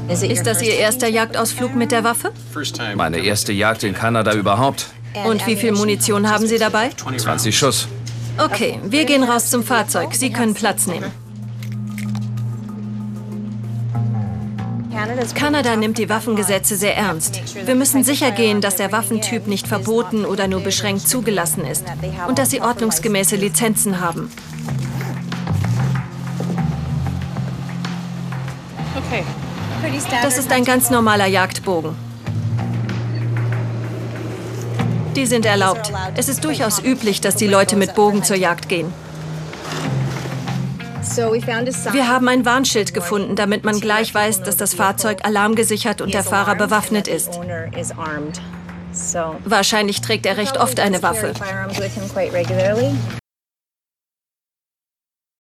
Ist das Ihr erster Jagdausflug mit der Waffe? Meine erste Jagd in Kanada überhaupt. Und wie viel Munition haben Sie dabei? 20 Schuss. Okay, wir gehen raus zum Fahrzeug. Sie können Platz nehmen. Kanada nimmt die Waffengesetze sehr ernst. Wir müssen sicher gehen, dass der Waffentyp nicht verboten oder nur beschränkt zugelassen ist und dass sie ordnungsgemäße Lizenzen haben. Das ist ein ganz normaler Jagdbogen. Die sind erlaubt. Es ist durchaus üblich, dass die Leute mit Bogen zur Jagd gehen. Wir haben ein Warnschild gefunden, damit man gleich weiß, dass das Fahrzeug alarmgesichert und der Fahrer bewaffnet ist. Wahrscheinlich trägt er recht oft eine Waffe.